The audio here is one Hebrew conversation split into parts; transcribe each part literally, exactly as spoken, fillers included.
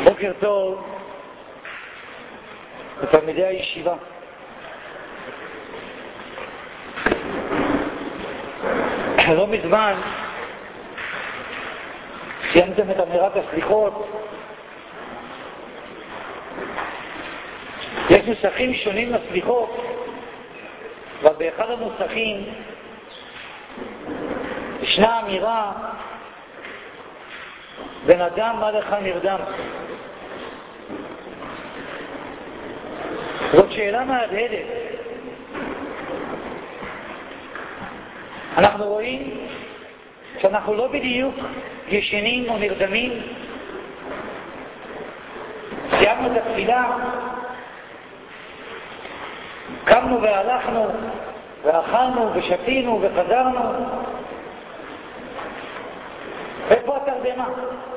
בוקר טוב לתלמידי הישיבה. לא מזמן סיימתם את אמירת הסליחות. יש נוסחים שונים לסליחות, אבל באחד הנוסחים ישנה אמירה: בן אדם מה לך נרדם. זאת שאלה מהדהדת. אנחנו רואים שאנחנו לא בדיוק ישנים או נרדמים. סיימנו את התפילה, קמנו והלכנו ואכלנו ושתינו וחזרנו. איפה התרדמה?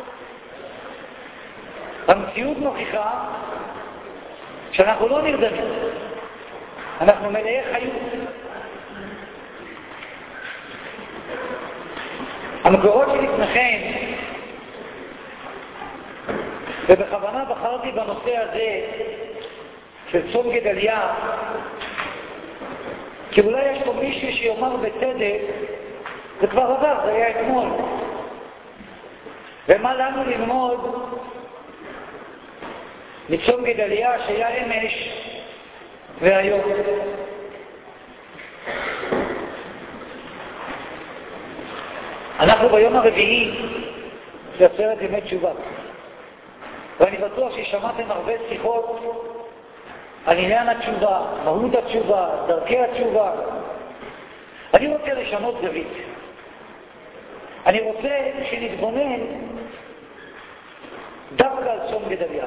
המציאות מוכיחה שאנחנו לא נרדמים, אנחנו מלאי חיות. המקורות שלפניכם, ובכוונה בחרתי בנושא הזה של צום גדליה, כי אולי יש פה מישהו שיאמר בצדק, זה כבר עבר, זה היה אתמול, ומה לנו ללמוד מצום גדליה שהיה אמש והיום? אנחנו ביום הרביעי של עשרת ימי תשובה, ואני בטוח ששמעתם הרבה שיחות על עניין התשובה, מהות התשובה, דרכי התשובה. אני רוצה לשנות זווית. אני רוצה שנתבונן דווקא על צום גדליה.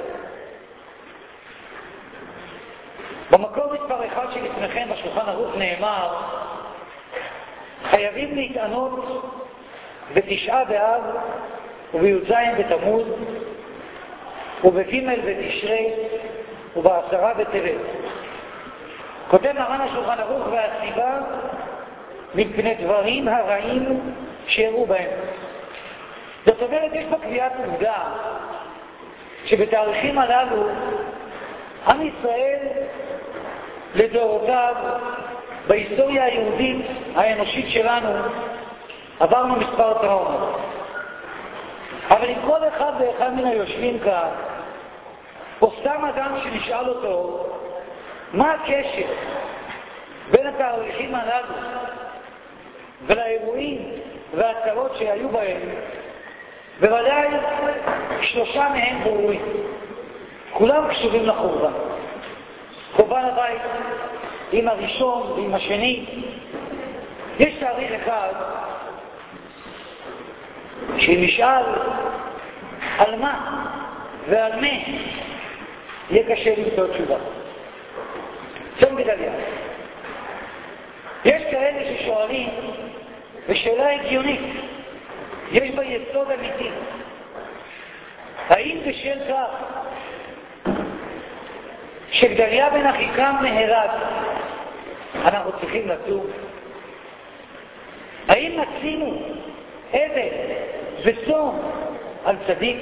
במקור מספר אחד שלפניכם בשולחן ערוך נאמר: חייבים להתענות בתשעה באב ובי"ז בתמוז ובג' בתשרי ובעשרה בטבת. כותב מרן השולחן ערוך: והסיבה מפני דברים הרעים שיראו בהם. זאת אומרת, יש פה קביעת עובדה שבתאריכים הללו עם ישראל לדורותיו בהיסטוריה היהודית האנושית שלנו עברנו מספר טראומות. אבל עם כל אחד ואחד מן היושבים כאן, או סתם אדם שנשאל אותו מה הקשר בין התאריכים הללו ולאירועים והצרות שהיו בהם, בוודאי שלושה מהם ברורים. כולם קשורים לחורבן. חורבן הבית עם הראשון ועם השני. יש תאריך אחד שנשאל על מה ועל מי יהיה קשה למצוא תשובה. צום גדליה. יש כאלה ששואלים בשאלה הגיונית, יש בה יסוד אמיתי: האם בשל כך שגדליה בן אחיקם נהרג אנחנו צריכים לצום? האם מצינו אבל וצום על צדיק?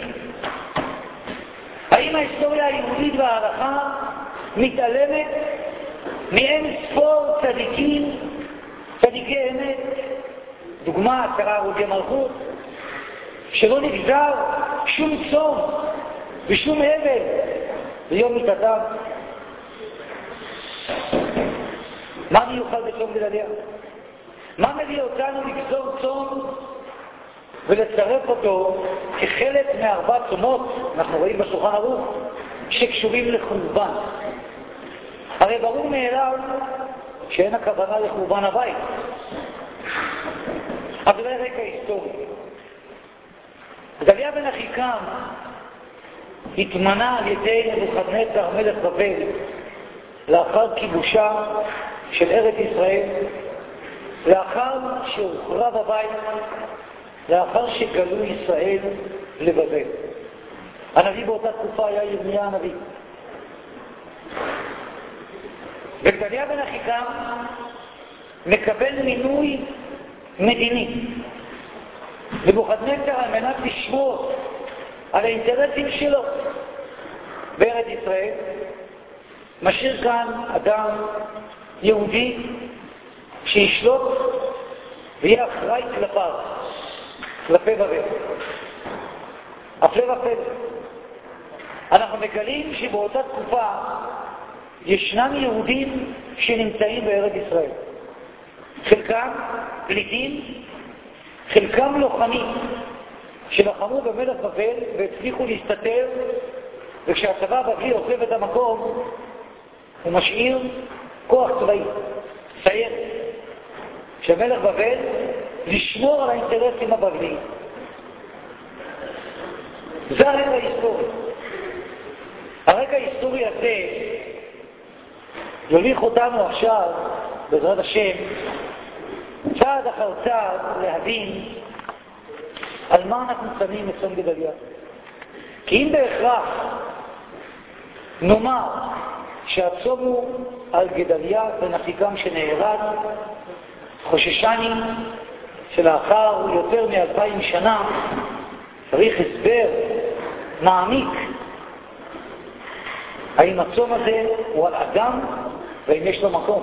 האם ההיסטוריה היהודית וההלכה מתעלמת מאין ספור צדיקים, צדיקי אמת, דוגמה עשרה הרוגי מלכות, שלא נגזר שום צום ושום אבל ביום מיתתם? מה מיוחד בצום גדליה? מה מביא אותנו לגזור צום ולצרף אותו כחלק מארבע צומות, אנחנו רואים בשולחן ערוך, שקשורים לחורבן? הרי ברור מאליו שאין הכוונה לחורבן הבית. אבל זה רקע היסטורי. גדליה בן אחיקם התמנה על ידי נבוכדנצר מלך בבל לאחר כיבושה של ארץ ישראל, לאחר שהוחרב הבית, לאחר שגלו ישראל לבבל. הנביא באותה תקופה היה ירמיה הנביא. וגדליה בן אחיקם מקבל מינוי מדיני. נבוכדנצר על מנת לשמור על האינטרסים שלו בארץ ישראל, משאיר כאן אדם יהודי שישלוט ויהיה אחראי כלפיו, כלפי בבל. הפלא ופלא. אנחנו מגלים שבאותה תקופה ישנם יהודים שנמצאים בארץ ישראל. חלקם פליטים, חלקם לוחמים, שלחמו במלך בבל והצליחו להסתתר, וכשהצבא הבבלי עוזב את המקום, הוא משאיר כוח צבאי, סיירת, שמלך בבל לשמור על האינטרסים הבבליים. זה הרקע ההיסטורי. הרקע ההיסטורי הזה יוליך אותנו עכשיו, בעזרת השם, צעד אחר צעד להבין על מה אנחנו שמים את צום גדליה. כי אם בהכרח נאמר שהצום הוא על גדליה בן אחיקם שנהרג, חוששני שלאחר יותר מאלפיים שנה צריך הסבר מעמיק האם הצום הזה הוא על אדם והאם יש לו מקום.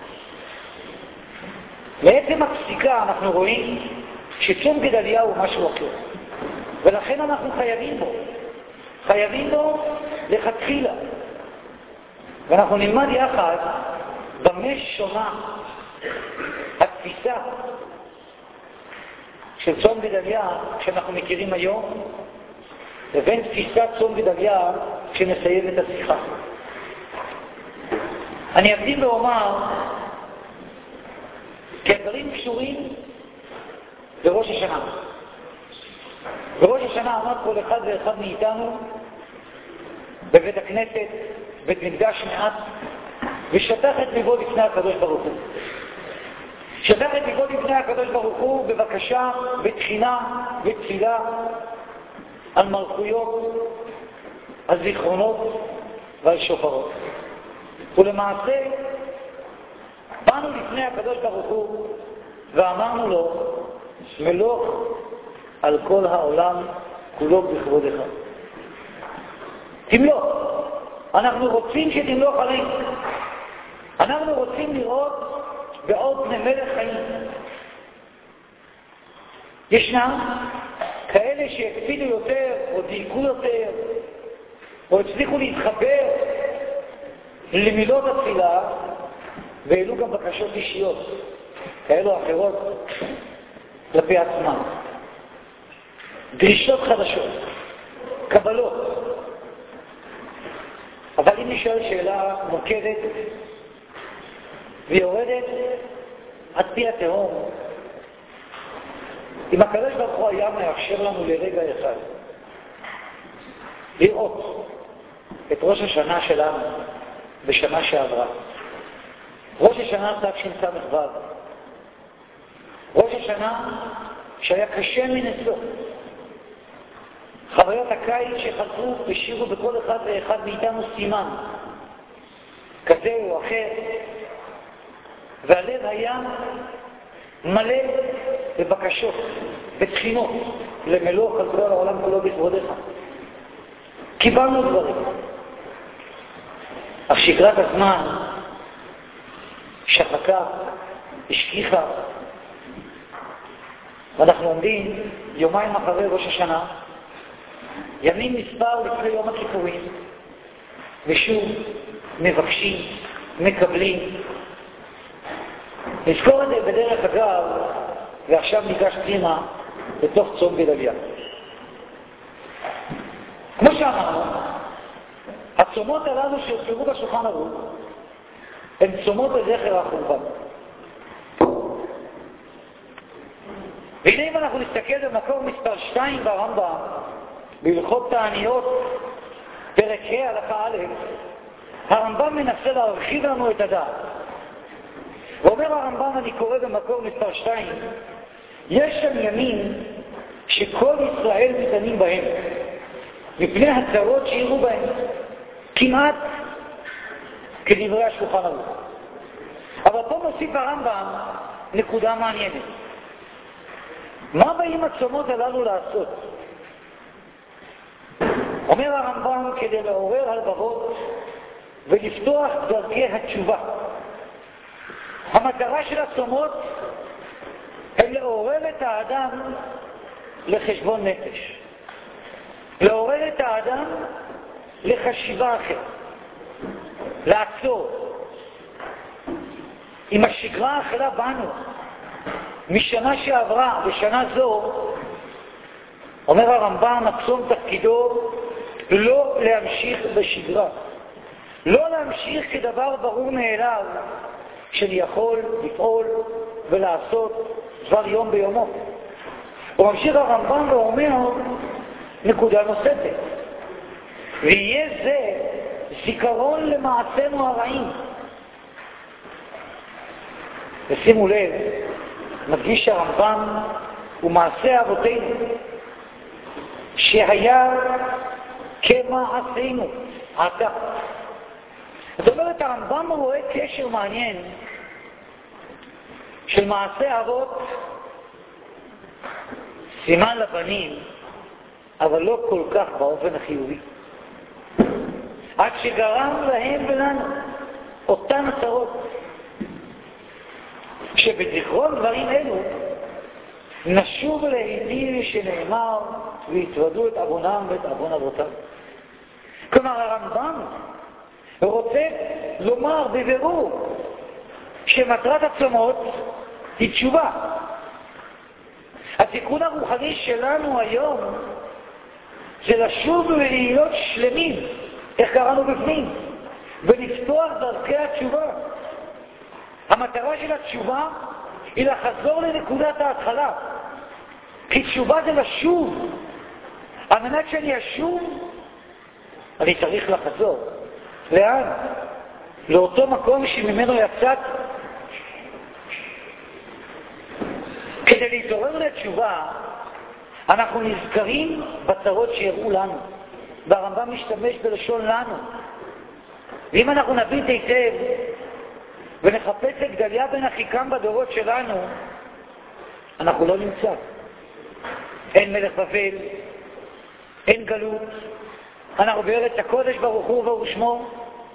לעצם הפסיקה אנחנו רואים שצום גדליה הוא משהו אחר, ולכן אנחנו חייבים בו חייבים בו לכתחילה, ואנחנו נלמד יחד במה שונה התפיסה של צום גדליה שאנחנו מכירים היום לבין תפיסת צום גדליה שנסיים את השיחה. אני אקדים ואומר כי הדברים קשורים בראש השנה. בראש השנה עמד כל אחד ואחד מאיתנו בבית הכנסת, בית מקדש מעט, ושטח את ליבו לפני הקדוש ברוך הוא. שטח את ליבו לפני הקדוש ברוך הוא בבקשה, בתחינה, בתפילה, על מלכויות, על זיכרונות ועל שופרות. ולמעשה, באנו לפני הקדוש ברוך הוא ואמרנו לו, מלוך על כל העולם כולו בכבודך. תמלוך. אנחנו רוצים שתמלוך עלינו. אנחנו רוצים לראות בעוד מלך חיים. ישנם כאלה שהקפידו יותר או דייקו יותר או הצליחו להתחבר למילות התפילה והעלו גם בקשות אישיות כאלו אחרות כלפי עצמם, דרישות חדשות, קבלות. אבל אם נשאל שאלה מוקדת ויורדת עד פי התהום, אם הקדוש ברוך הוא היה מאפשר לנו לרגע אחד לראות את ראש השנה שלנו בשנה שעברה, ראש השנה תשס"ו, ראש השנה שהיה קשה מנשוא, חוויות הקיץ שחזרו ושירו בכל אחד ואחד מאיתנו סימן כזה או אחר, והלב היה מלא בבקשות, בתחינות למלוך על כל העולם כולו בכבודך. קיבלנו דברים, אך שגרת הזמן שחקה, השכיחה, ואנחנו עומדים יומיים אחרי ראש השנה, ימים מספר לפני יום הכיפורים, ושוב מבקשים, מקבלים. נזכור את זה בדרך אגב, ועכשיו ניגש פנימה לתוך צום גדליה. כמו שאמרנו, הצומות הללו שהוזכרו בשולחן ערוך הן צומות לזכר החורבן. והנה אם אנחנו נסתכל במקור מספר שתיים ברמב"ם, בהלכות תעניות, פרק ה' הלכה א', הרמב"ם מנסה להרחיב לנו את הדעת. ואומר הרמב"ם, אני קורא במקור מספר שתיים, יש שם ימים שכל ישראל מתענים בהם, מפני הצרות שיראו בהם, כמעט כדברי השולחן ערוך. אבל פה מוסיף הרמב"ם נקודה מעניינת. מה באים הצומות הללו לעשות? כדי לעורר הלבבות ולפתוח דרכי התשובה. המטרה של הצומות היא לעורר את האדם לחשבון נפש, לעורר את האדם לחשיבה אחרת, לעצור. אם השגרה החלה בנו משנה שעברה בשנה זו, אומר הרמב"ם, הצום תפקידו לא להמשיך בשגרה, לא להמשיך כדבר ברור מאליו שאני יכול לפעול ולעשות דבר יום ביומו. הוא ממשיך הרמב"ם ואומר נקודה נוספת, ויהיה זה זיכרון למעשינו הרעים. ושימו לב, מדגיש הרמב"ם ומעשה אבותינו שהיה כמעשינו עתה. זאת אומרת, הרמב"ם רואה קשר מעניין של מעשה אבות, סימן לבנים, אבל לא כל כך באופן החיובי, עד שגרם להם ולנו אותן הצרות, שבזיכרון דברים אלו נשוב להיטיב שנאמר והתוודו את אבונם ואת אבון אבותם. כלומר, הרמב"ם רוצה לומר בבירור שמטרת הצומות היא תשובה. התיקון הרוחני שלנו היום זה לשוב ולהיות שלמים, איך קראנו בפנים, ולפתוח דרכי התשובה. המטרה של התשובה היא לחזור לנקודת ההתחלה, כי תשובה זה לשוב. על מנת שאני אשוב אני צריך לחזור. לאן? לאותו מקום שממנו יצאת. כדי להתעורר לתשובה אנחנו נזכרים בצרות שיראו לנו, והרמב"ם משתמש בלשון לנו. ואם אנחנו נביט היטב ונחפש את גדליה בן אחיקם בדורות שלנו, אנחנו לא נמצא. אין מלך בבל, אין גלות, אנחנו בארץ הקודש ברוך הוא וברוך שמו.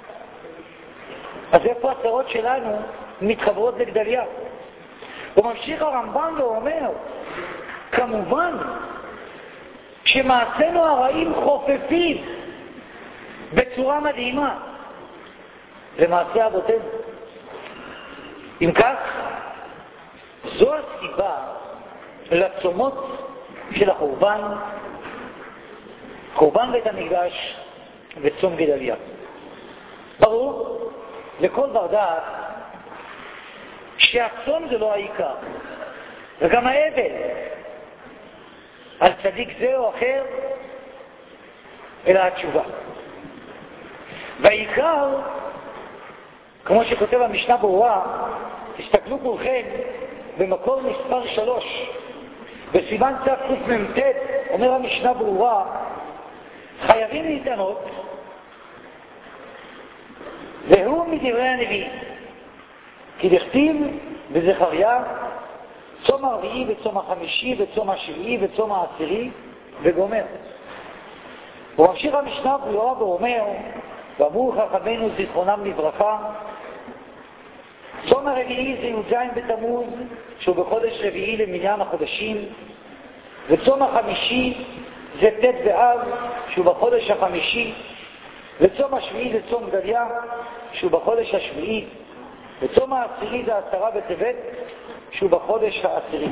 אז איפה הצרות שלנו מתחברות לגדליה? הוא ממשיך הרמב"ם ואומר, כמובן שמעשינו הרעים חופפים בצורה מדהימה למעשה אבותינו. אם כך, זו הסיבה לצומות של החורבן, חורבן בית המקדש וצום גדליה. ברור לכל בר דעת שהצום זה לא העיקר, וגם האבל על צדיק זה או אחר, אלא התשובה. והעיקר, כמו שכותב המשנה ברורה, תסתכלו כולכם במקור מספר שלוש, בסימן צף קמ"ט, אומר המשנה ברורה, חייבים להתענות, והוא מדברי הנביא, כי דכתיב בזכריה, צום הרביעי וצום החמישי וצום השביעי וצום העשירי וגומר. הוא ממשיך המשנה ברורה ואומר, ואמרו חכמינו זיכרונם לברכה, צום הרביעי זה י"ז בתמוז, שהוא בחודש רביעי למניין החודשים, וצום החמישי זה ט' באב, שהוא בחודש החמישי, וצום השביעי זה צום גדליה, שהוא בחודש השביעי, וצום העשירי זה עשרה בטבת, שהוא בחודש העשירי.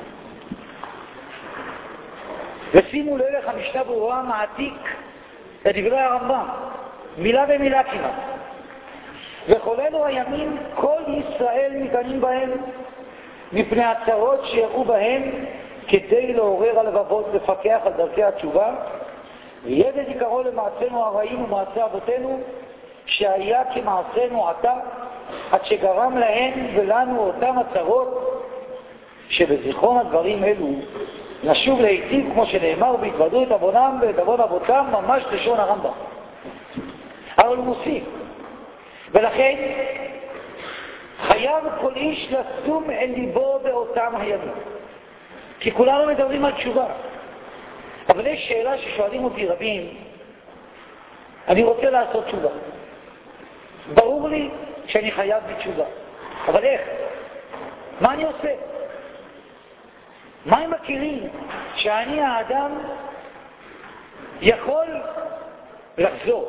ושימו לב איך המשנה ברורה מעתיק את דברי הרמב"ם, מילה במילה כמעט. וכל אלו הימים כל ישראל מתענים בהם מפני הצרות שיראו בהם, כדי לעורר הלבבות לפקח על דרכי התשובה, ויהיה זה זיכרון למעשינו הרעים ומעשי אבותינו שהיה כמעשינו עתה, עד שגרם להם ולנו אותם הצרות, שבזיכרון הדברים אלו נשוב להיטיב כמו שנאמר והתוודו את אבונם ואת אבון אבותם, ממש לשון הרמב"ם. אבל הוא מוסיף, ולכן חייב כל איש לשום אל ליבו באותם הימים, כי כולנו מדברים על תשובה. אבל יש שאלה ששואלים אותי רבים, אני רוצה לעשות תשובה. ברור לי שאני חייב בתשובה. אבל איך? מה אני עושה? מה הם הכלים שאני האדם יכול לחזור?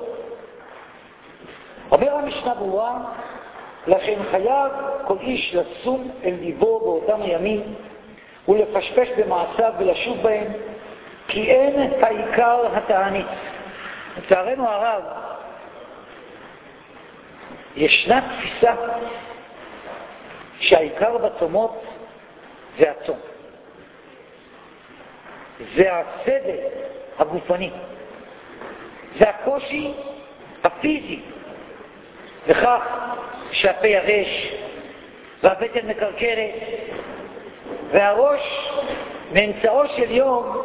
אומר המשנה ברורה, לכן חייב כל איש לשום אל ליבו באותם הימים ולפשפש במעשיו ולשוב בהם, כי אין העיקר התענית. לצערנו הרב, ישנה תפיסה שהעיקר בצומות זה הצום. זה הסדר הגופני. זה הקושי הפיזי. וכך שהפה יבש והבטן מקרקרת והראש באמצעו של יום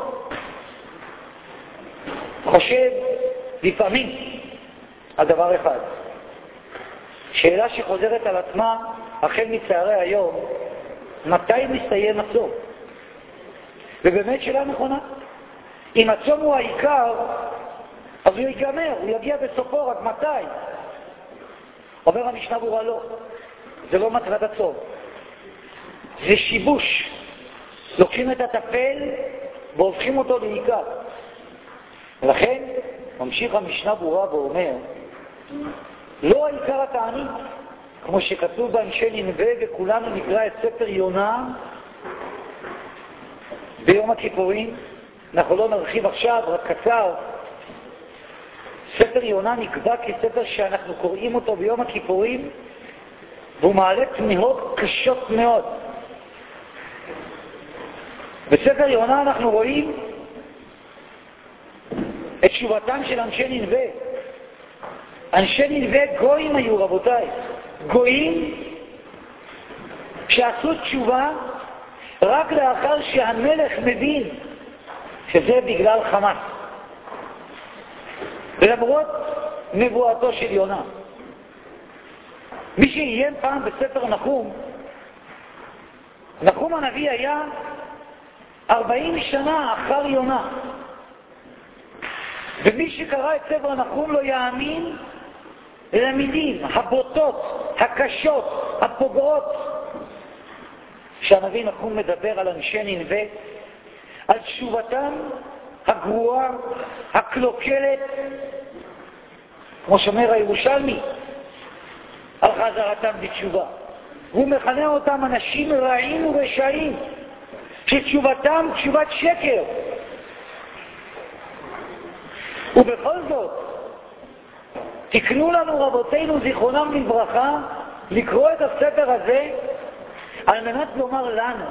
חושב לפעמים על דבר אחד. שאלה שחוזרת על עצמה החל מצערי היום, מתי מסתיים הצום? ובאמת שאלה נכונה. אם הצום הוא העיקר, אז הוא ייגמר, הוא יגיע בסופו, רק מתי? אומר המשנה ברורה, לא. זה לא מטרת הצום. זה שיבוש. לוקחים את הטפל והופכים אותו לעיקר. לכן, ממשיך המשנה ברורה ואומר, לא העיקר התענית, כמו שכתוב באנשי נינווה, וכולנו נקרא את ספר יונה ביום הכיפורים. אנחנו לא נרחיב עכשיו, רק קצר. ספר יונה נקבע כספר שאנחנו קוראים אותו ביום הכיפורים, והוא מעלה תמיהות קשות מאוד. בספר יונה אנחנו רואים את תשובתם של אנשי נינווה. אנשי נינווה גויים היו, רבותיי. גויים שעשו תשובה רק לאחר שהמלך מבין שזה בגלל חמאס. ולמרות נבואתו של יונה. מי שעיין פעם בספר נחום, נחום הנביא היה ארבעים שנה אחר יונה. ומי שקרא את ספר נחום לא יאמין למילים הבוטות, הקשות, הפוגעות, שהנביא נחום מדבר על אנשי נינווה, על תשובתם הגרועה, הקלוקלת, כמו שאומר הירושלמי, על חזרתם בתשובה. הוא מכנה אותם אנשים רעים ורשעים, שתשובתם תשובת שקר. ובכל זאת, תקנו לנו רבותינו זיכרונם לברכה לקרוא את הספר הזה על מנת לומר לנו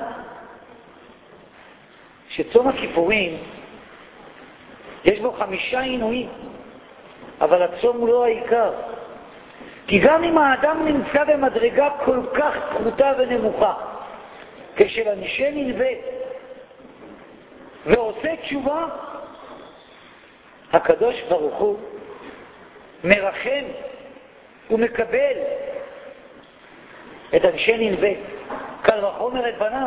שצום הכיפורים יש בו חמישה עינויים, אבל הצום הוא לא העיקר. כי גם אם האדם נמצא במדרגה כל כך פחותה ונמוכה, כשל אנשי נינווה, ועושה תשובה, הקדוש ברוך הוא מרחם ומקבל את אנשי נינווה, קל וחומר את בניו.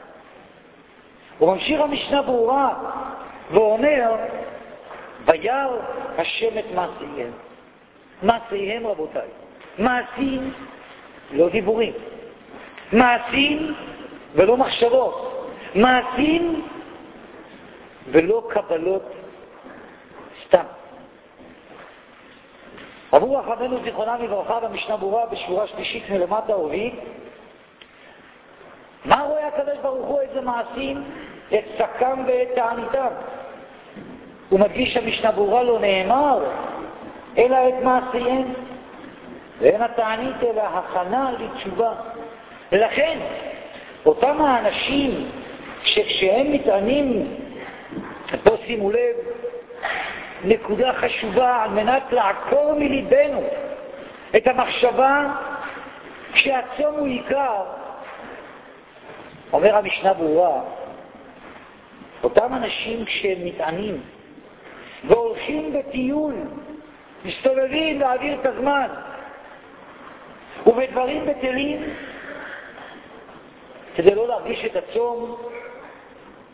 וממשיך המשנה ברורה ואומר, וירא השם את מעשיהם. מעשיהם, רבותיי, מעשים לא דיבורים, מעשים ולא מחשבות, מעשים ולא קבלות סתם. עבור רחמנו זיכרונם לברכה במשנה ברורה בשורה שלישית מלמטה רביעית, מה רואה הקדוש ברוך הוא? איזה מעשים? את סקם ואת תעניתם. הוא מדגיש המשנה ברורה לא נאמר אלא את מעשיהם, ואין התענית אלא הכנה לתשובה. ולכן אותם האנשים שכשהם מתענים, פה שימו לב, נקודה חשובה על מנת לעקור מליבנו את המחשבה שהצום הוא עיקר. אומר המשנה ברורה, אותם אנשים כשהם מתענים והולכים בטיול, מסתובבים להעביר את הזמן ובדברים בטלים, כדי לא להרגיש את הצום,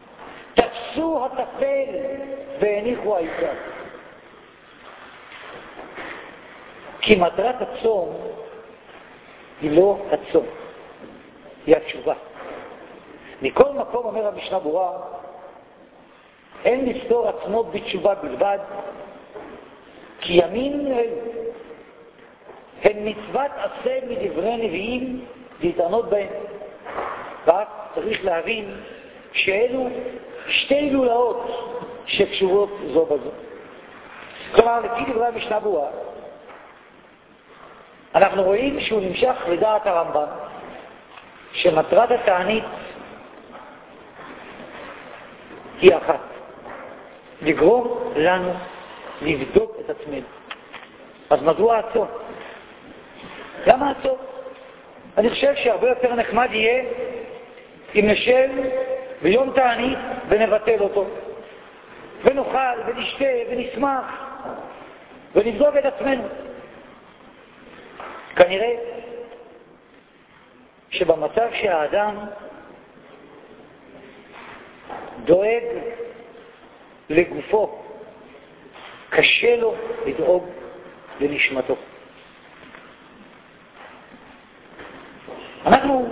תפסו הטפל והניחו העיקר. כי מטרת הצום היא לא הצום, היא התשובה. מכל מקום אומר המשנה ברורה, אין לפתור עצמות בתשובה בלבד, כי ימין הן מצוות עשה מדברי נביאים להתענות בהם. ואף צריך להבין שאלו שתי לולאות שקשורות זו בזו. כלומר, לפי דברי המשנה ברורה, אנחנו רואים שהוא נמשך לדעת הרמב"ם, שמטרת התענית היא אחת, לגרום לנו לבדוק את עצמנו. אז מדוע הצום? למה הצום? אני חושב שהרבה יותר נחמד יהיה אם נשב ביום תענית ונבטל אותו, ונאכל ונשתה ונשמח ונבדוק את עצמנו. כנראה שבמצב שהאדם דואג לגופו, קשה לו לדאוג לנשמתו. אנחנו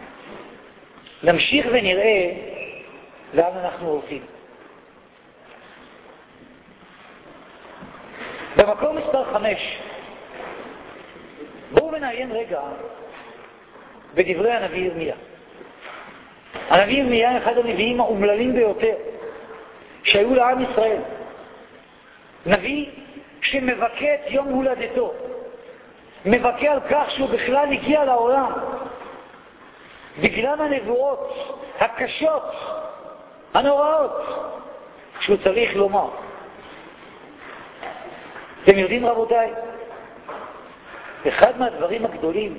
נמשיך ונראה לאן אנחנו הולכים. במקום מספר חמש, בואו ונעיין רגע בדברי הנביא ירמיה. הנביא ירמיה אחד הנביאים האומללים ביותר שהיו לעם ישראל. נביא שמבכה את יום הולדתו, מבכה על כך שהוא בכלל הגיע לעולם בגלל הנבואות הקשות, הנוראות, שהוא צריך לומר. אתם יודעים רבותיי, אחד מהדברים הגדולים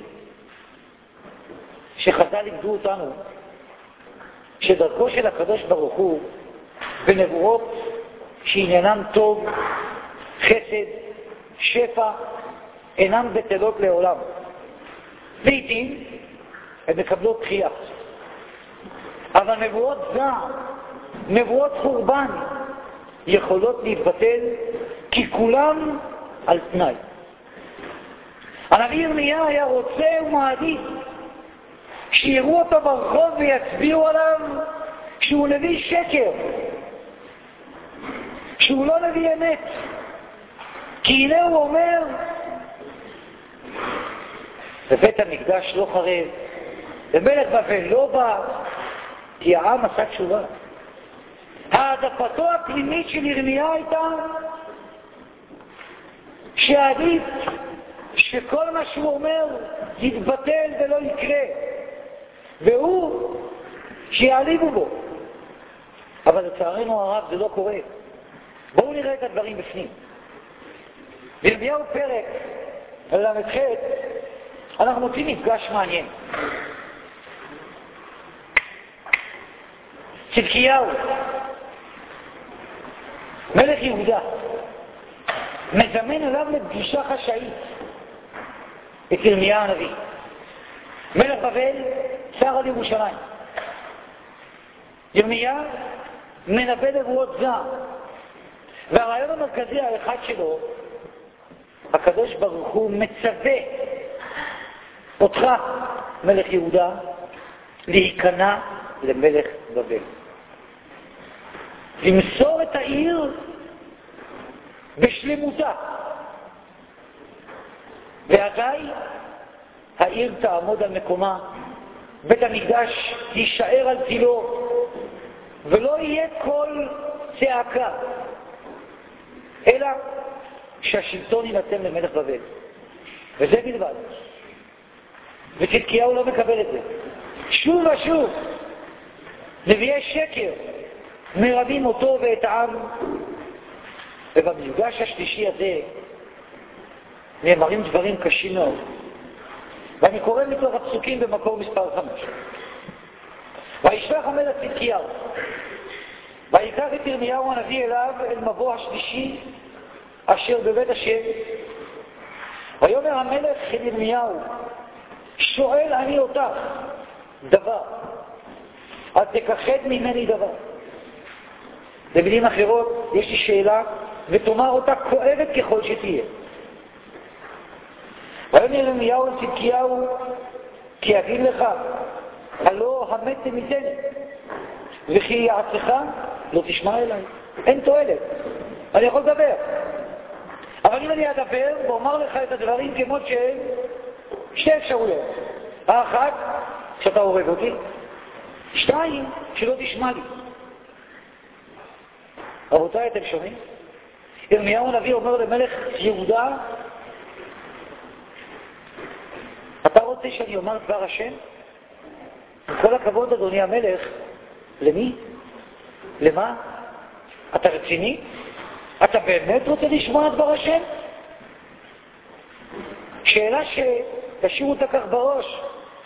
שחז"ל לימדו אותנו, שדרכו של הקדוש ברוך הוא בנבואות שעניינם טוב, חסד, שפע, אינם בטלות לעולם. לעתים הן מקבלות דחייה. אבל נבואות זעם, נבואות חורבן, יכולות להתבטל כי כולם על תנאי. הנביא ירמיה היה רוצה ומעדיף שיראו אותו ברחוב ויצביעו עליו שהוא נביא שקר, שהוא לא נביא אמת, כי הנה הוא אומר בבית המקדש לא חרב, ומלך בבל לא בא, כי העם עשה תשובה. העדפתו הפנימית של ירמיה הייתה שעדיף שכל מה שהוא אומר יתבטל ולא יקרה, והוא שיעליבו בו. אבל לצערנו הרב זה לא קורה. בואו נראה את הדברים בפנים. בירמיהו פרק למ"ח אנחנו מוצאים מפגש מעניין. צדקיהו מלך יהודה מזמן אליו לפגישה חשאית את ירמיה הנביא. מלך בבל שר על ירושלים. ירמיה מנבא נבואות זעם, והרעיון המרכזי האחד שלו, הקדוש ברוך הוא מצווה אותך מלך יהודה להיכנע למלך בבל, למסור את העיר בשלמותה, ועדיי העיר תעמוד על מקומה, בית המקדש יישאר על תילו, ולא יהיה כל צעקה, אלא שהשלטון ינתן למלך בבל, וזה בלבד. וצדקיהו לא מקבל את זה. שוב ושוב נביאי שקר מרבים אותו ואת העם, ובמפגש השלישי הזה נאמרים דברים קשים מאוד, ואני קורא מתוך הפסוקים במקור מספר חמש. וישלח המלך צדקיהו ויקח את ירמיהו הנביא אליו אל מבוא השלישי אשר בבית השם. ויאמר המלך אל ירמיהו, שואל אני אותך דבר, אז תכחד ממני דבר. במילים אחרות, יש לי שאלה ותאמר אותה כואבת ככל שתהיה. ויאמר ירמיהו אל צדקיהו, כי אגיד לך, הלא המת תמיתני, וכי יעצך לא תשמע אליי. אין תועלת. אני יכול לדבר. אבל אם אני אדבר ואומר לך את הדברים כמות שהם, שתי אפשרויות. האחת, שאתה הורג אותי. שתיים, שלא תשמע לי. רבותיי, אתם שומעים? ירמיהו הנביא אומר למלך יהודה, אתה רוצה שאני אומר דבר השם? עם כל הכבוד, אדוני המלך, למי? למה? אתה רציני? אתה באמת רוצה לשמוע דבר השם? שאלה שתשאירו אותה כך בראש.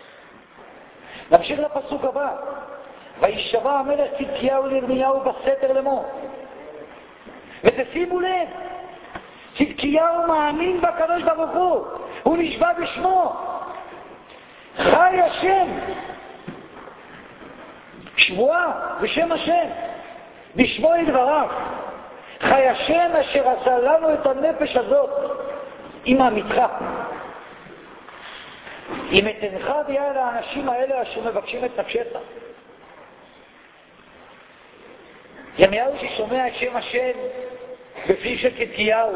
נמשיך לפסוק הבא. וישבע המלך צדקיהו לירמיהו בסתר לאמור. ותשימו לב, צדקיהו מאמין בקדוש ברוך הוא, הוא נשבע בשמו. חי השם, שבועה בשם השם, בשמו ידברך. חי השם אשר עשה לנו את הנפש הזאת עם עמיתך. אם אתנך ביד האנשים האלה אשר מבקשים את נפשך. ירמיהו ששומע את שם השם בפיו של צדקיהו,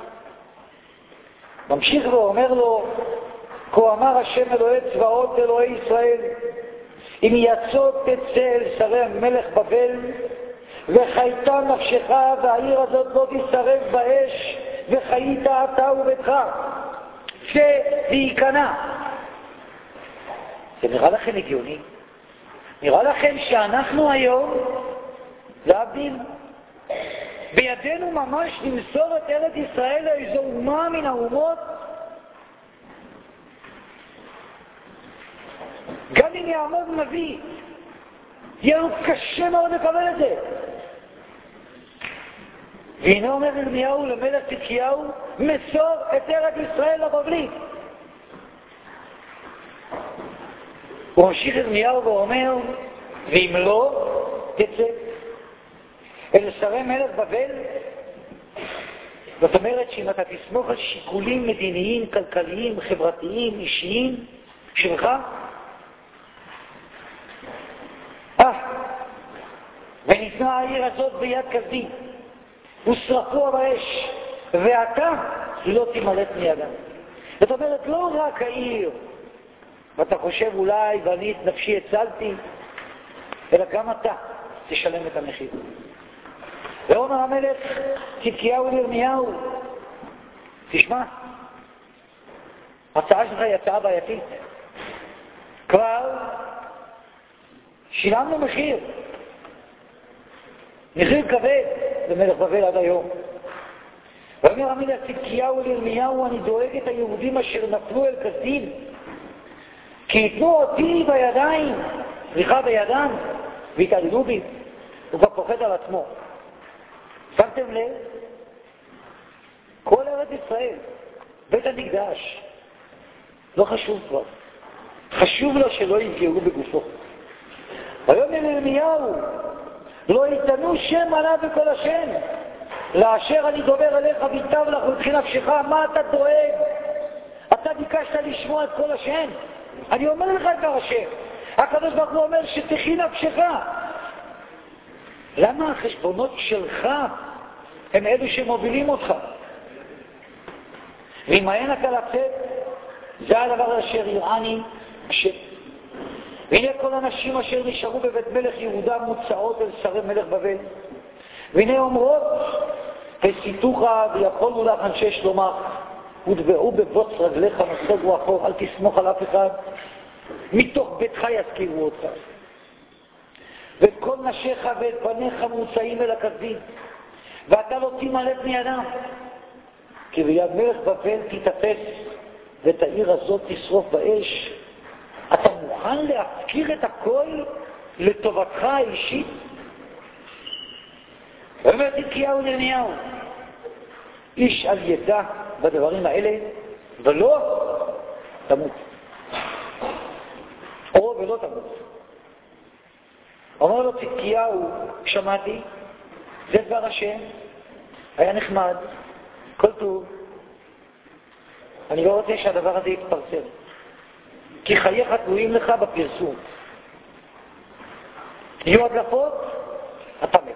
ממשיך ואומר לו, כה אמר השם אלוהי צבאות אלוהי ישראל, אם יצאת תצא אל שרי מלך בבל, וחייתה נפשך והעיר הזאת לא תשרף באש, וחיית אתה וביתך, ולהיכנע. זה נראה לכם הגיוני? נראה לכם שאנחנו היום, להבדיל, בידינו ממש למסור את ארץ ישראל לאיזו אומה מן האומות? גם אם יעמוד נביא, יהיה לו קשה מאוד לקבל את זה. והנה אומר ירמיהו למלך צדקיהו, מסור את ארץ ישראל לבבלית. הוא ממשיך ירמיהו ואומר, ואם לא, תצא אל שרי מלך בבל. זאת אומרת שאם אתה תסמוך על שיקולים מדיניים, כלכליים, חברתיים, אישיים שלך, אה, וניתנה העיר הזאת ביד כזדים, ושרפוה באש, ואתה לא תמלט מידם. זאת אומרת, לא רק העיר, ואתה חושב אולי ואני את נפשי הצלתי, אלא גם אתה תשלם את המחיר. ואומר המלך צדקיהו לירמיהו, תשמע, ההצעה שלך היא הצעה בעייתית. כבר שילמנו מחיר, מחיר כבד במלך בבל עד היום. ואומר המלך צדקיהו לירמיהו, אני דואג את היהודים אשר נפלו אל כסדים, כי יתנו אותי בידיים, סליחה בידם, והתעללו בי. הוא כבר פוחד על עצמו. שמתם לב? כל ארץ ישראל, בית המקדש, לא חשוב כבר. חשוב לו שלא יפגעו בגופו. ויאמר ירמיהו, לא יתנו שם עליו בכל השם, לאשר אני דובר אליך ויטב לך ובתחי נפשך. מה אתה דואג? אתה ביקשת לשמוע את כל השם. אני אומר לך את דבר השם. הקדוש ברוך הוא אומר שתחי נפשך. למה החשבונות שלך הם אלו שמובילים אותך? ואם אין אתה לצאת, זה הדבר אשר יראני השם. והנה כל הנשים אשר נשארו בבית מלך יהודה מוצאות אל שרי מלך בבל. והנה אומרות, הסיתוך ויכולנו לך אנשי שלומך, ודבעו בבוץ רגליך נסוגו אחור, אל תסמוך על אף אחד, מתוך ביתך יזכירו אותך. ואת כל נשיך ואת בניך מוצאים אל הכסדים, ואתה לא תמלט מידם, כי ביד מלך בבל תתאפס, ואת העיר הזאת תשרוף באש. אתה מוכן להפקיר את הכל לטובתך האישית? ואומר צדקיהו לירמיהו, איש על ידע בדברים האלה, ולא תמות. או ולא תמות. אומר לו צדקיהו, שמעתי, זה דבר השם, היה נחמד, כל טוב, אני לא רוצה שהדבר הזה יתפרסם, כי חייך תלויים לך בפרסום. יהיו הדלפות, אתה מת.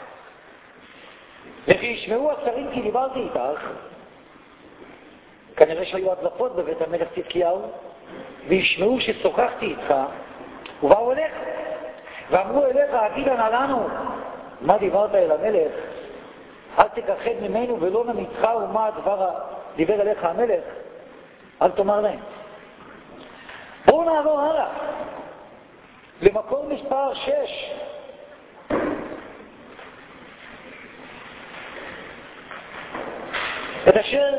וכי ישמעו השרים כי דיברתי איתך, כנראה שהיו הדלפות בבית המלך צדקיהו, וישמעו ששוחחתי איתך, ובאו אליך, ואמרו אליך, אגידה נא לנו, מה דיברת אל המלך? אל תכחד ממנו ולא נמיתך ומה הדבר דיבר אליך המלך, אל תאמר להם. בואו נעבור הלאה, למקור מספר שש. את אשר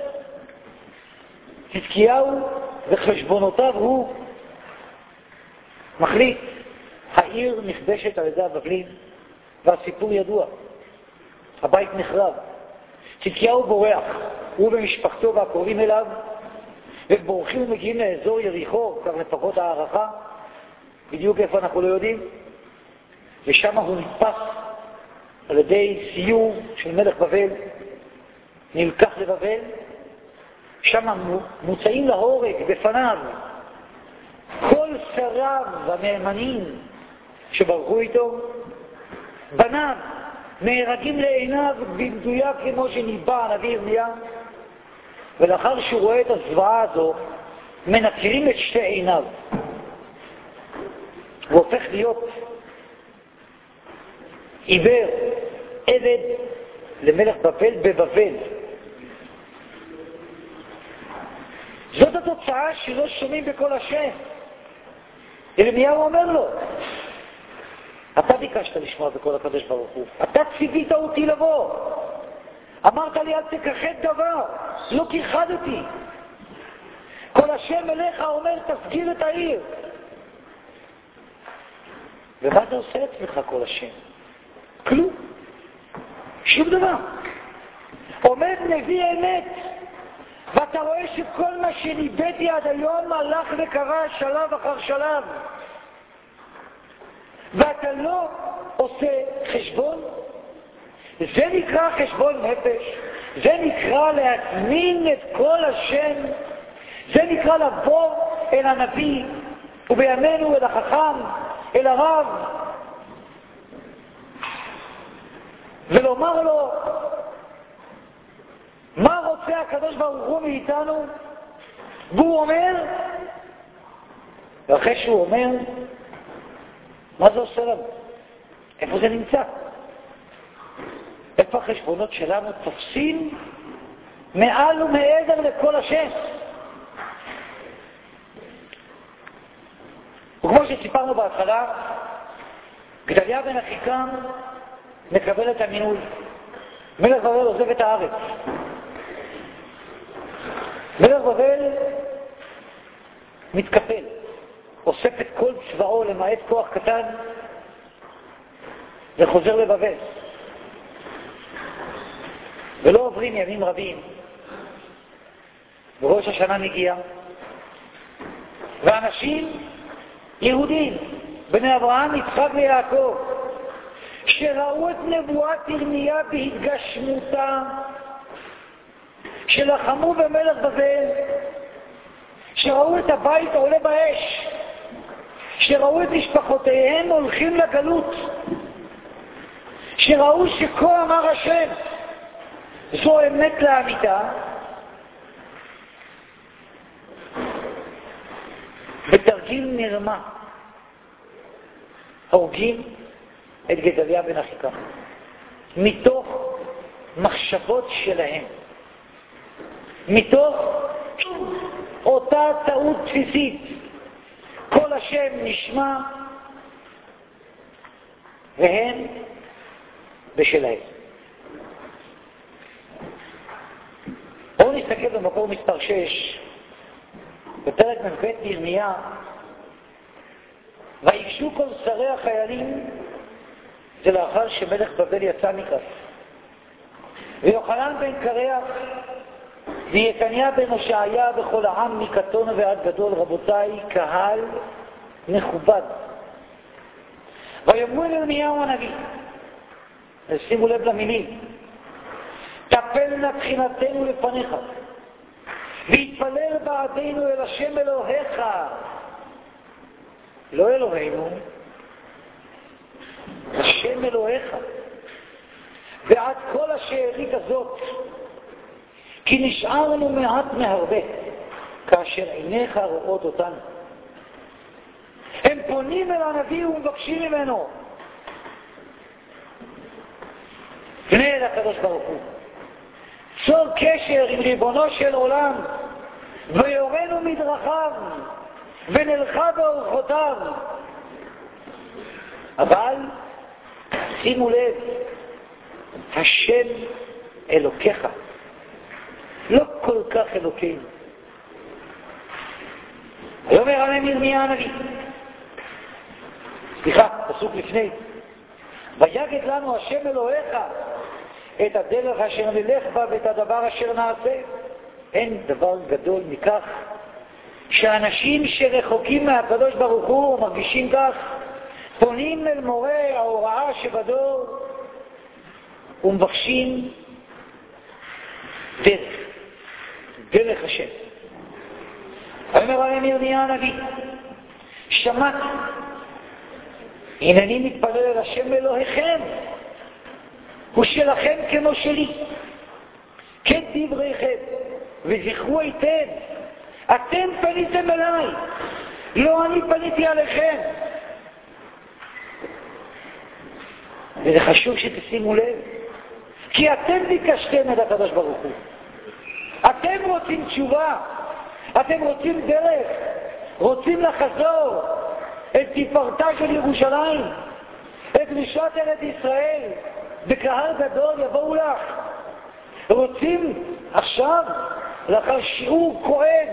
צדקיהו וחשבונותיו הוא מחליט. העיר נכבשת על ידי הבבלים, והסיפור ידוע. הבית נחרב. צדקיהו בורח, הוא ומשפחתו והקרובים אליו, ובורחים ומגיעים לאזור יריחו, כך לפחות הערכה, בדיוק איפה אנחנו לא יודעים, ושם הוא נתפס על ידי סיור של מלך בבל, נלקח לבבל, שם מוצאים להורג בפניו כל שריו והנאמנים שברחו איתו, בניו נהרגים לעיניו במדויק כמו שניבא הנביא ירמיה, ולאחר שהוא רואה את הזוועה הזו מנקרים את שתי עיניו. הוא הופך להיות עיוור, עבד למלך בבל בבבל. זאת התוצאה שלא שומעים בכל השם. ירמיהו אומר לו, אתה ביקשת לשמוע בכל הקדוש ברוך הוא, אתה ציווית אותי לבוא, אמרת לי אל תכחד דבר, לא כיחדתי. כל השם אליך אומר תסגיר את העיר. ומה זה עושה אצלך כל השם? כלום, שום דבר. עומד נביא אמת, ואתה רואה שכל מה שניבאתי עד היום הלך וקרה שלב אחר שלב, ואתה לא עושה חשבון. זה נקרא חשבון נפש, זה נקרא להזמין את כל השם, זה נקרא לבוא אל הנביא, ובימינו אל החכם, אל הרב, ולומר לו מה רוצה הקדוש ברוך הוא מאיתנו, והוא אומר, ואחרי שהוא אומר, מה זה עושה לנו? איפה זה נמצא? איפה החשבונות שלנו תופסים מעל ומעבר לכל השם? וכמו שסיפרנו בהתחלה, גדליה בן אחיקם מקבל את המינוי. מלך בבל עוזב את הארץ. מלך בבל מתקפל, אוסף את כל צבאו למעט כוח קטן וחוזר לבבל. ולא עוברים ימים רבים, וראש השנה מגיע, ואנשים יהודים, בני אברהם, יצחק ויעקב, שראו את נבואת ירמיה בהתגשמותה, שלחמו במלך בבל, שראו את הבית עולה באש, שראו את משפחותיהם הולכים לגלות, שראו שכה אמר השם, זו אמת לאמיתה, בתרגיל נרמה הורגים את גדליה בן אחיקם מתוך מחשבות שלהם, מתוך אותה טעות תפיסית. כל השם נשמע והם בשלהם. בואו נסתכל במקור מספר שש, בפרק מ"ב ירמיה, ויגשו כל שרי החיילים, זה לאחר שמלך בבל יצא מכף, ויוחנן בן קרח ויתניה בן הושעיה וכל העם מקטון ועד גדול, רבותיי, קהל מכובד, ויאמרו אל ירמיהו הנביא, שימו לב למילים, טפלנה תחינתנו לפניך, והתפלל בעדינו אל השם אלוהיך, לא אלוהינו, השם אלוהיך, ועד כל השארית הזאת, כי נשארנו מעט מהרבה, כאשר עיניך רואות אותנו. הם פונים אל הנביא ומבקשים ממנו, פנה אל הקדוש ברוך הוא, צור קשר עם ריבונו של עולם, ויורנו מדרכיו, ונלכה באורחותיו. אבל שימו לב, השם אלוקיך, לא כל כך אלוקים. היום הרמם ירמיה הנביא, סליחה, פסוק לפני, ויגד לנו השם אלוהיך את הדרך אשר נלך בה ואת הדבר אשר נעשה. אין דבר גדול מכך שאנשים שרחוקים מהקדוש ברוך הוא מרגישים כך, פונים אל מורה ההוראה שבדור ומבקשים דרך, דרך השם. אומר עליהם ירמיה הנביא, שמעתי, הנני מתפלל אל השם אלוהיכם, הוא שלכם כמו שלי, כן דבריכם, וזכרו היטב, אתם פניתם אליי, לא אני פניתי עליכם. וזה חשוב שתשימו לב, כי אתם ביקשתם את הקדוש ברוך הוא, אתם רוצים תשובה, אתם רוצים דרך, רוצים לחזור את תפארתה של ירושלים, את קדושת ארץ ישראל, בקהל גדול יבואו לך. רוצים עכשיו, לאחר שיעור כהן,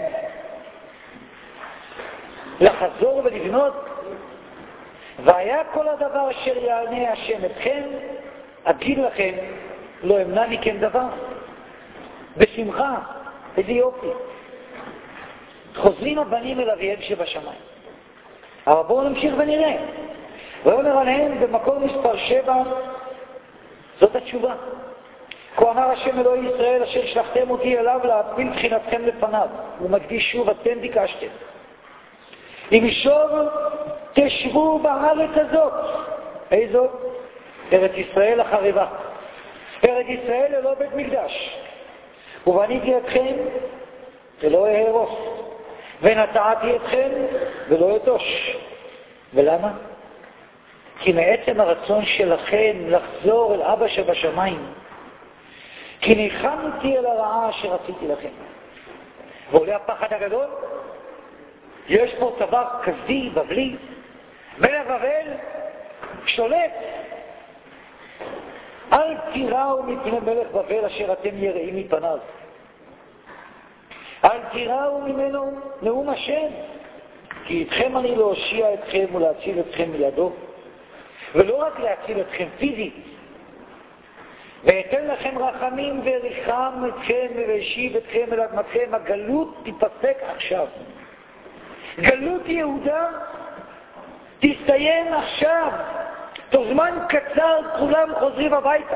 לחזור ולבנות. והיה כל הדבר אשר יענה השם אתכם, אגיד לכם, לא אמנע מכם דבר. בשמחה, איזה יופי. חוזרים הבנים אל אביהם שבשמיים. אבל בואו נמשיך ונראה. ואומר עליהם במקום מספר שבע, זאת התשובה. כה אמר השם אלוהי ישראל אשר שלחתם אותי אליו להפיל בחינתכם לפניו. הוא מדגיש שוב, אתם ביקשתם. אם שוב תשבו בארץ הזאת. איזו? ארץ ישראל החרבה. ארץ ישראל ללא בית מקדש. ובניתי אתכם ולא אהרוס. ונטעתי אתכם ולא אתוש. ולמה? כי מעצם הרצון שלכם לחזור אל אבא שבשמיים, כי ניחמתי אל הרעה אשר עשיתי לכם. ועולה הפחד הגדול, יש פה צבא כזי, בבלי, מלך בבל שולט. אל תיראו מפני מלך בבל אשר אתם יראים מפניו. אל תיראו ממנו נאום השם, כי איתכם אני להושיע אתכם ולהציל אתכם מידו, ולא רק להציל אתכם פיזית, ואתן לכם רחמים וריחם אתכם והשיב אתכם אל אדמתכם. הגלות תיפסק עכשיו. גלות יהודה תסתיים עכשיו. תוך זמן קצר כולם חוזרים הביתה.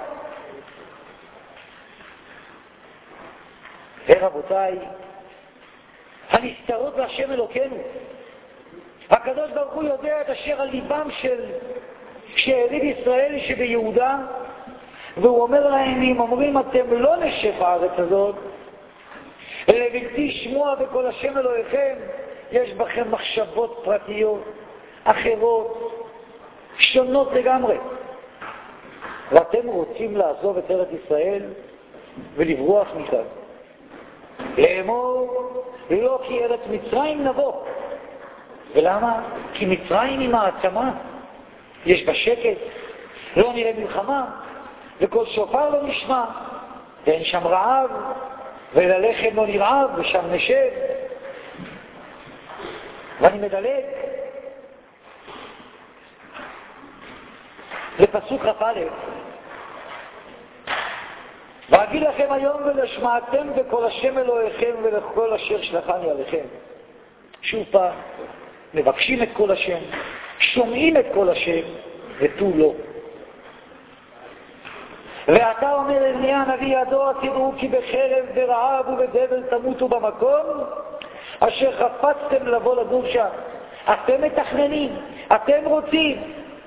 ורבותיי, הנסתרות להשם אלוקינו, הקדוש ברוך הוא יודע את אשר על ליבם של שארית ישראל שביהודה, והוא אומר להם, אם אומרים אתם לא נשב בארץ הזאת, אלא בלתי שמוע בכל השם אלוהיכם, יש בכם מחשבות פרטיות, אחרות, שונות לגמרי. ואתם רוצים לעזוב את ארץ ישראל ולברוח מכאן. לאמור, לא כי ארץ מצרים נבוא. ולמה? כי מצרים היא מעצמה. יש בה שקט, לא נראה מלחמה, וכל שופר לא נשמע, ואין שם רעב, וללחם לא נרעב, ושם נשב. ואני מדלג לפסוק כ"א, ואגיד לכם היום ולשמעתם בכל השם אלוהיכם ולכל אשר שלחני עליכם. שוב פעם, מבקשים את כל השם, שומעים את כל השם, ותו לא. ואתה אומר לבני הנביא הדור, תדעו כי בחרב ברעב ובדבל תמותו במקום אשר חפצתם לבוא לגור שם. אתם מתכננים, אתם רוצים.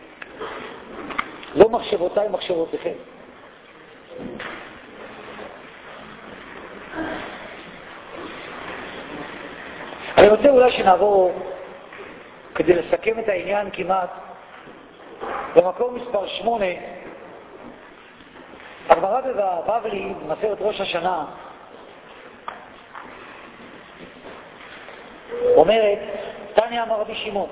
לא מחשבותיי, מחשבותיכם. אני רוצה אולי שנעבור, כדי לסכם את העניין כמעט, במקום מספר שמונה, הגמרא בבבלי, במסכת ראש השנה, אומרת, תניא אמר רבי שמעון,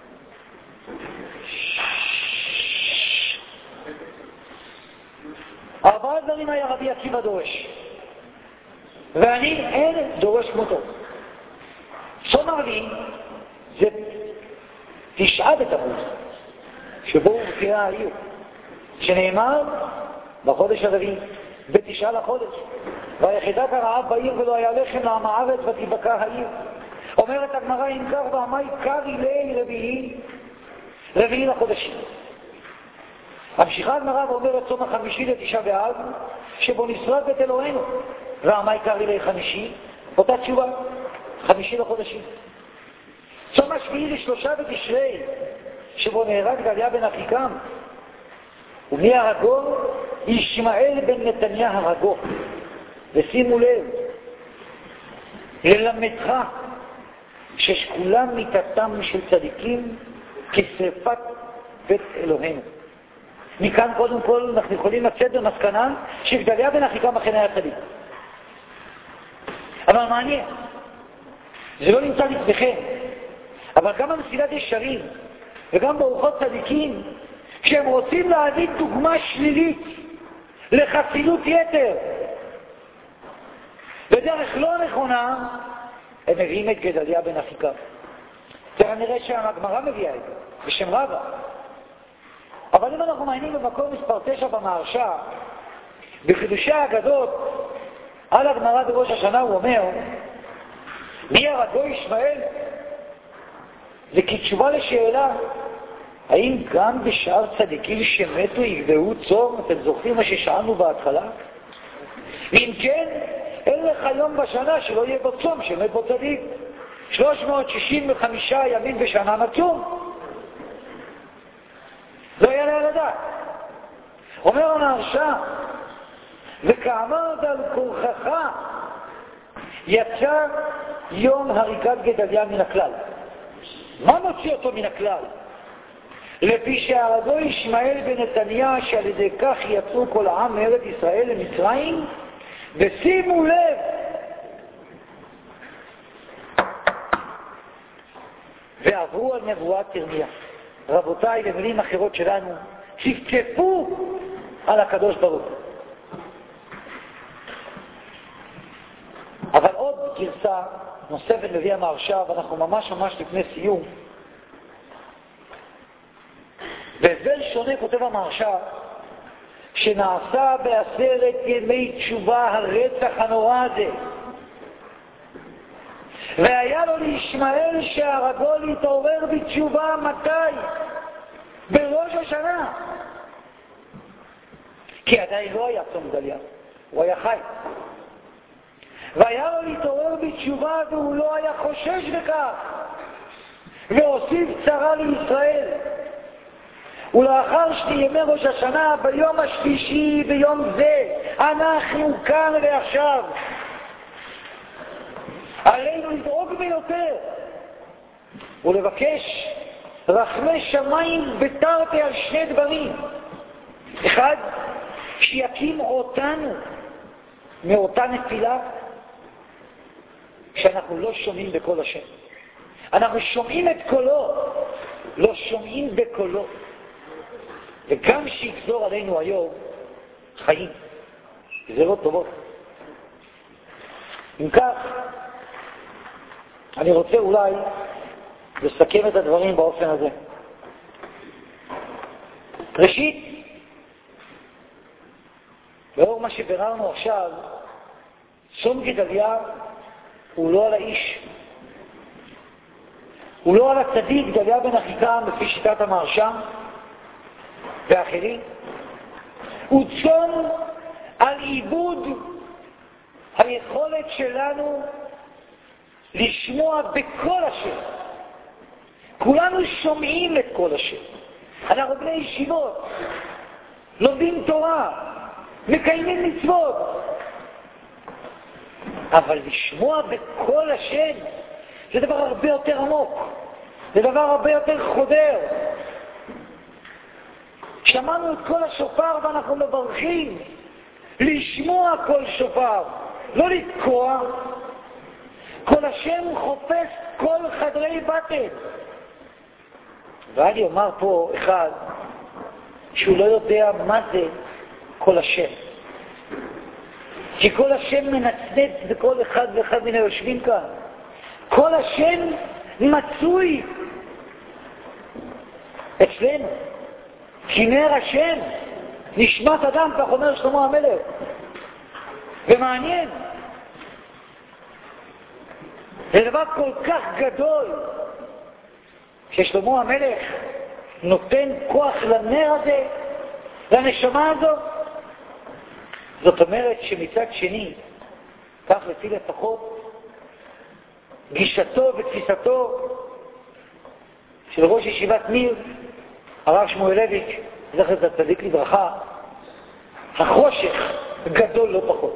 ארבעה דברים היה רבי עקיבא דורש, ואני אין דורש כמותו. צום הרביעי זה תשעה בתמוז, שבו הוא מופיע העיר, שנאמר בחודש הרביעי, בתשעה לחודש, ויחדת הרעב בעיר ולא היה לחם לעם הארץ ותיבקע העיר. אומרת הגמרא, אם כך ועמי קרי ליל רביעי, רביעי לחודשים. המשיכה הגמרא ואומרת צום החמישי לתשעה באב, שבו נשרד בית אלוהינו, ועמי קרי ליל חמישי, אותה תשובה, חמישי לחודשים. צום השביעי לשלושה בתשרי, שבו נהרג גדליה בן אחיקם, ומי הרגו? ישמעאל בן נתניה הרגו. ושימו לב, ללמדך ששכולם מיתתם של צדיקים כשרפת בית אלוהינו. מכאן קודם כל אנחנו יכולים לצאת במסקנה שגדליה בן אחיקם אכן היה צדיק. אבל מעניין, זה לא נמצא לפניכם, אבל גם במסילת ישרים וגם באורחות צדיקים, כשהם רוצים להביא דוגמה שלילית לחסידות יתר בדרך לא נכונה, הם מביאים את גדליה בן אחיקם. תראה, נראה שהגמרא מביאה את זה בשם רבא. אבל אם אנחנו מעיינים במקום מספר תשע במהרש"א, בחידושי האגדות על הגמרא בראש השנה, הוא אומר, מי הרגו ישמעאל? זה כתשובה לשאלה, האם גם בשאר צדיקים שמתו יגבהו צום? אתם זוכרים מה ששאלנו בהתחלה? אם כן, אין לך יום בשנה שלא יהיה בו צום שמת בו צדיק. שלוש מאות שישים וחמישה ימים בשנה נצום. לא יעלה על הדעת. אומר המהרש"א, וכאמרת על כורכך יצא יום הריגת גדליה מן הכלל. מה מוציא אותו מן הכלל? לפי שהרגו ישמעאל בן נתניה, שעל ידי כך יצאו כל העם מארץ ישראל למצרים, ושימו לב, ועברו על נבואת ירמיה. רבותיי, במילים אחרות שלנו, צפצפו על הקדוש ברוך. אבל עוד גרסה נוספת מביא המהרש"א, ואנחנו ממש ממש לפני סיום. בהסבר שונה כותב המהרש"א, שנעשה בעשרת ימי תשובה הרצח הנורא הזה, והיה לו לישמעאל שהרגו להתעורר בתשובה מתי? בראש השנה. כי עדיין לא היה צום גדליה, הוא היה חי. והיה לו להתעורר בתשובה והוא לא היה חושש בכך, והוסיף צרה לישראל. ולאחר שני ימי ראש השנה, ביום השלישי, ביום זה, אנחנו כאן ועכשיו. עלינו לדאוג ביותר ולבקש רחמי שמיים בתרתי על שני דברים. אחד, שיקים אותנו מאותה נפילה שאנחנו לא שומעים בקול השם. אנחנו שומעים את קולו, לא שומעים בקולו. וגם שיגזור עלינו היום חיים, גזירות טובות. אם כך, אני רוצה אולי לסכם את הדברים באופן הזה. ראשית, לאור מה שביררנו עכשיו, צום גדליה הוא לא על האיש, הוא לא על הצדיק גדליה בן אחיקם לפי שיטת המהרש"א ואחרים, הוא צום על עיבוד היכולת שלנו לשמוע בכל השם. כולנו שומעים את כל השם. אנחנו בני ישיבות, לומדים תורה, מקיימים מצוות. אבל לשמוע בכל השם זה דבר הרבה יותר עמוק. זה דבר הרבה יותר חודר. שמענו את כל השופר ואנחנו מברכים. לשמוע כל שופר, לא לתקוע. כל השם חופש כל חדרי בטן. ואני אומר פה אחד שהוא לא יודע מה זה כל השם. כי כל השם מנצנץ בכל אחד ואחד מן היושבים כאן. כל השם מצוי אצלנו. כי נר השם נשמת אדם, כך אומר שלמה המלך. ומעניין, זה דבר כל כך גדול ששלמה המלך נותן כוח לנר הזה, לנשמה הזו. זאת אומרת שמצד שני, כך לפי לפחות גישתו ותפיסתו של ראש ישיבת מיר, הרב שמואלביץ' זכר צדיק לברכה, החושך גדול לא פחות.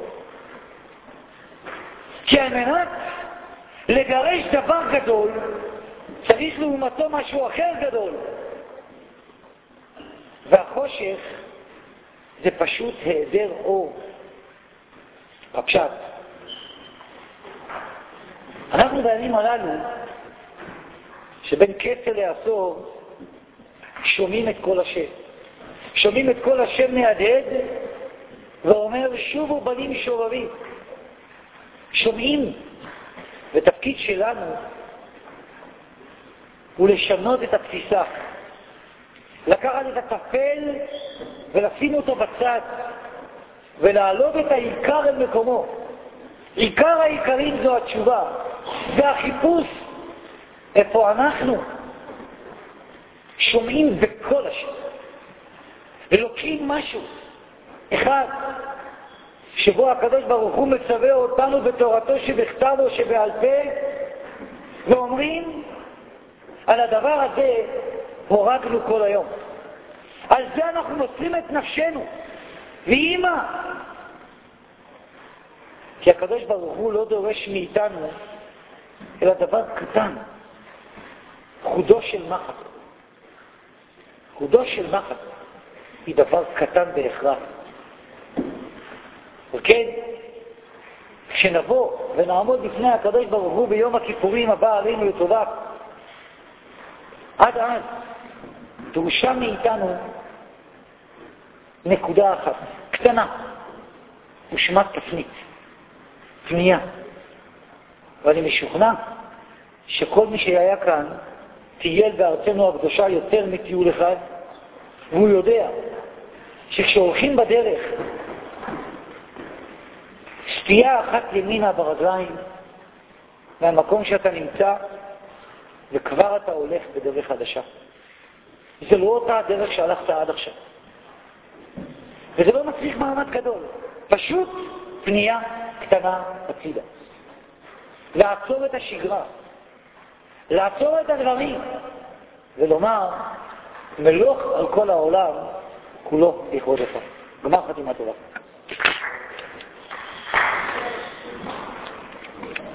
כי על מנת לגרש דבר גדול צריך לעומתו משהו אחר גדול, והחושך זה פשוט היעדר אור. בפשט, אנחנו בימים הללו שבין כסל לעשור שומעים את כל השם. שומעים את כל השם מהדהד ואומר שובו בנים שובבים. שומעים, ותפקיד שלנו הוא לשנות את התפיסה, לקחת את הטפל ולשים אותו בצד ולהעלות את העיקר אל מקומו. עיקר העיקרים זו התשובה, זה החיפוש איפה אנחנו שומעים בכל השם ולוקחים משהו אחד שבו הקדוש ברוך הוא מצווה אותנו בתורתו שבכתב או שבעל פה, ואומרים על הדבר הזה הורגנו כל היום, על זה אנחנו מוסרים את נפשנו. ואמא, כי הקדוש ברוך הוא לא דורש מאיתנו אלא דבר קטן, חודו של מחט. חודו של מחט היא דבר קטן בהכרח. וכן, כשנבוא ונעמוד בפני הקדוש ברוך הוא ביום הכיפורים הבא עלינו לטובה, עד אז דרושה מאיתנו נקודה אחת, קטנה, ושמת תפנית, פנייה. ואני משוכנע שכל מי שהיה כאן טייל בארצנו הקדושה יותר מטיול אחד, והוא יודע שכשהולכים בדרך סטייה אחת ימינה ברגליים מהמקום שאתה נמצא וכבר אתה הולך בדרך חדשה. זה לא אותה הדרך שהלכת עד עכשיו, וזה לא מצריך מעמד גדול, פשוט פנייה קטנה הצידה, לעצור את השגרה, לעצור את הדברים ולומר מלוך על כל העולם כולו לכבודך. גמר חתימה טובה.